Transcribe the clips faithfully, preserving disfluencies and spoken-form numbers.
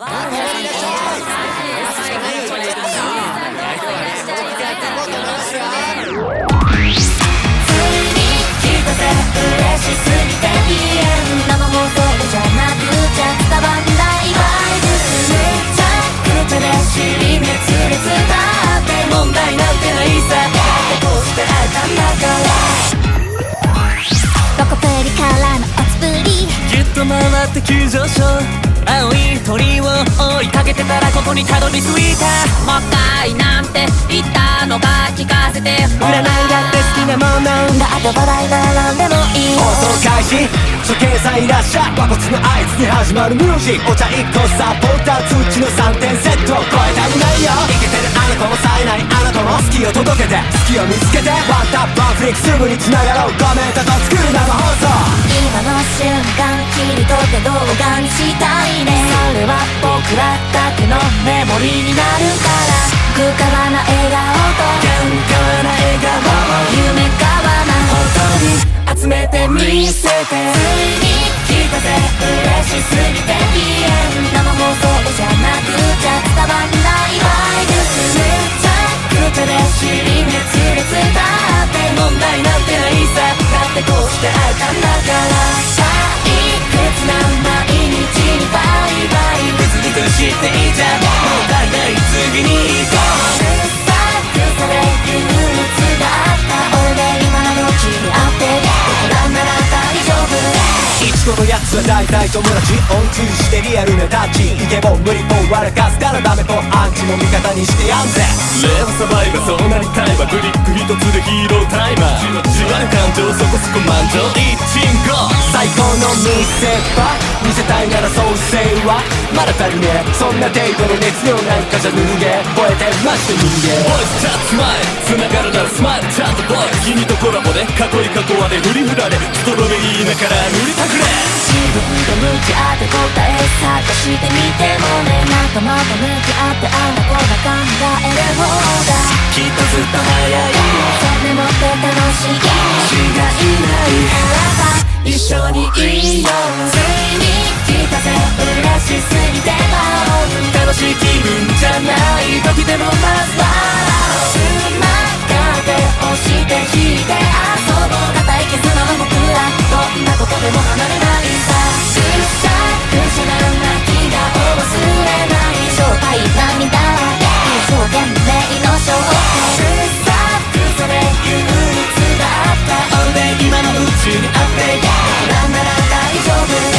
回って急上昇青い鳥を追いかけてたらここにたどり着いたもったいなんて言ったのか聞かせて占いだって好きなものだって話題なら何でもいい放送開始初見さんいらっしゃい和骨の合図に始まるミュージックお茶いっこサポーター通知のさんてんセット超えたりないよイケてるあなたも冴えないあなたも好きを届けて好きを見つけてワンタップワンフリックすぐに繋がろうコメントと作る生放送今の瞬間切り取って動画にしたいねそれは僕らだけのメモリーになるから空からな笑顔とカンカワな笑顔夢かわな本当に集めてみせてついに来たぜ嬉しすぎてピエン生放送じゃなくちゃ伝わんないバイブスめちゃくちゃで尻滅裂だって問題なんてないさだってこうして会えたんだから退屈な毎日にバイバイグズグズしていいじゃんもったいない次に行こううっさくさで憂鬱だった俺で今のうちに会って僕らなら大丈夫いちごのやつは大体友達オンツーしてリアルなタッチイケボン無理ポン笑かすからダメポンアンチも味方にしてやんぜ令和サバイバーそうなりたいわブリック一つでヒーロータイマーじわる感情そこそこ満場一鎮ゴ最高の見せ場見せたいなら創生はまだ足りねえそんな程度の熱量なんかじゃ脱げ吠えてまして人間ボイスチャットスマイル繋がるならスマイルチャットボイス君とコラボで囲い囲われ振り振られストロベリーなから塗りたくれ自分と向き合って答え探してみてもね仲間と向き合ってあらこだ考える方がきっとずっと早いそれもって楽しい違いないあなた一緒にいいよついに来たぜ嬉しすぎても楽しい気分じゃない時でもまずはつながって押して引いて遊ぼう固い絆の僕らどんなことでも離れないさくしゃくしゃな泣き顔忘れない正体涙一生懸命の勝負くさくさで憂鬱だった俺今のうちに会って僕らなら大丈夫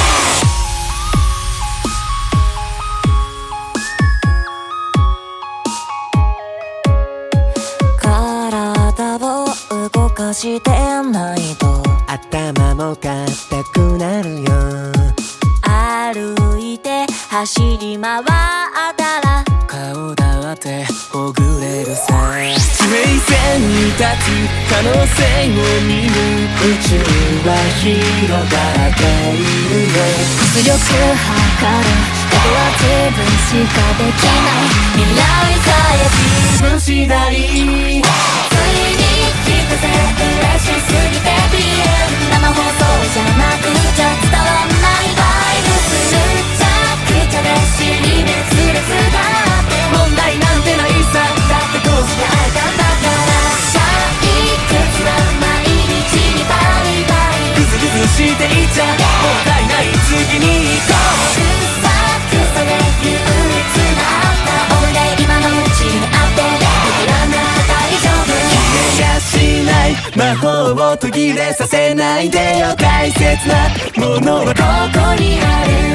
動かしてないと頭も硬くなるよ歩いて走り回ったら顔だってほぐれるさ水線に立つ可能性を見る宇宙は広がっているよ実力測ることは自分しかできない未来さえ自分次第ついに来たぜ嬉しすぎてピエン生放送じゃなくちゃ伝わんないバイブスむちゃくちゃで尻滅裂だって問題なんてないさだってこうして会えたんだから退屈な毎日にバイバイグズグズしていっちゃもったいない次に行こうくさくさで憂鬱だった俺で今のうちに会って僕らなら大丈夫消えやしない魔法を途切れさせないでよ大切なものはここにある